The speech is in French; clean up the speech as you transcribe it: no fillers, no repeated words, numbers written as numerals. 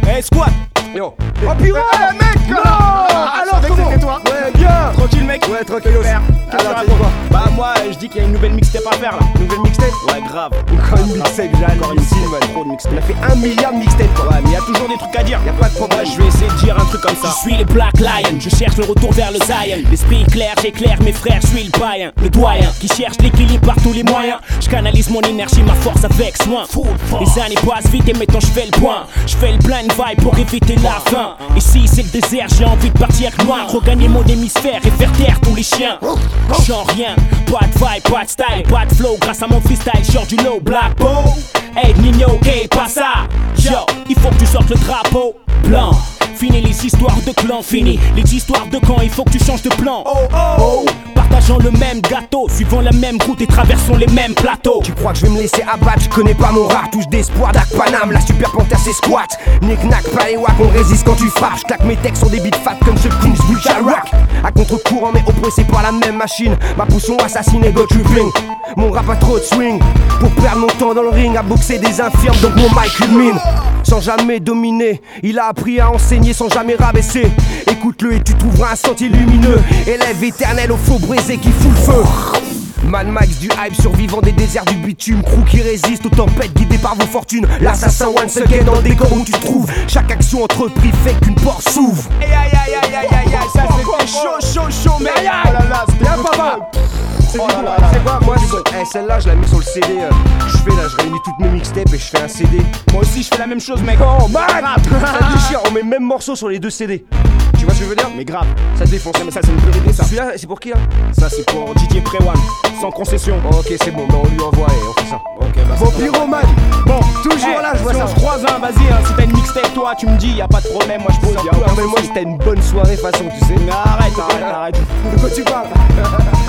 Hey squat. Yo. Oh Pyro, mec. Non. Alors comment? C'était toi. Ouais, bien. Tranquille mec. Ouais, tranquille. Super. Alors, Alors t'es quoi? bah moi je dis qu'il y a une nouvelle mixtape à faire là. Nouvelle mixtape? Ouais grave. Encore une mixtape, j'hallucine, man. Trop de On mixtape. a fait 1 milliard de mixtapes, quoi. Ouais mais y a toujours des trucs à dire. Y'a pas de problème. Moi je vais essayer de dire un truc comme ça. Je suis le Black Lion, je cherche le retour vers le Zion. L'esprit clair, j'éclaire mes frères, je suis le païen, le doyen qui cherche l'équilibre par tous les moyens. Je canalise mon énergie, ma force avec soin. Les années passent vite et maintenant je fais le point. Je fais le blind vibe pour éviter la faim. Ici c'est le désert, j'ai envie de partir loin, regagner mon hémisphère et faire taire tous les chiens. J'en rien, pas de vibe, pas de style, pas de flow. Grâce à mon freestyle, genre du low black bow. Hey Nino, ok, pas ça. Yo, il faut que tu sortes le drapeau blanc. Fini les histoires de clan, fini les histoires de camp, il faut que tu changes de plan. Partageons le même gâteau, suivons la même route et traversons les mêmes plateaux. Tu crois que je vais me laisser abattre? Je connais pas mon rare, touche d'espoir, Dak Panam, la super panthère c'est squat. Nick nack, pas les wack, on résiste quand tu frappes. Je claque mes textes sur des beats fat comme ce Kings Bullshit Rock. À contre-courant mais oppressé par la même machine. Ma potion assassine et go tripping. Mon rap a trop de swing pour perdre mon temps dans le ring à boxer des infirmes, donc mon mic culmine. Sans jamais dominer, il a appris à enseigner sans jamais rabaisser. Écoute-le et tu trouveras un sentier lumineux. Élève éternel au faux brisé qui fout le feu. Mad Max du hype, survivant des déserts du bitume. Crew qui résiste aux tempêtes guidé par vos fortunes. L'assassin once again dans le décor où tu te trouves. Chaque action entreprise fait qu'une porte s'ouvre. Aïe aïe aïe aïe aïe aïe aïe, ça c'était chaud mec. Oh là là, c'était Y'a papa. C'est Oh du là coup, là tu sais là. quoi, moi celle-là je la mets sur le CD. Je fais là, je réunis toutes mes mixtapes et je fais un CD. Moi aussi je fais la même chose mec. Oh man, ça déchire, on met le même morceau sur les deux CD. Tu vois ce que je veux dire? Mais grave. Ça défonce. Mais ça c'est une pure idée ça. Celui-là, c'est pour qui là? Ça c'est pour DJ Prewan, sans concession. Oh, ok, c'est bon, bah on lui envoie et on fait ça. Ok bah Bon, c'est Pyroman, bon. toujours là, je vois si ça. on se croise hein, vas-y hein, si t'as une mixtape toi tu me dis y a pas de problème, moi je pose, y a aucun Mais moi souci. c'était une bonne soirée façon, tu sais. Mais arrête. De quoi tu parles?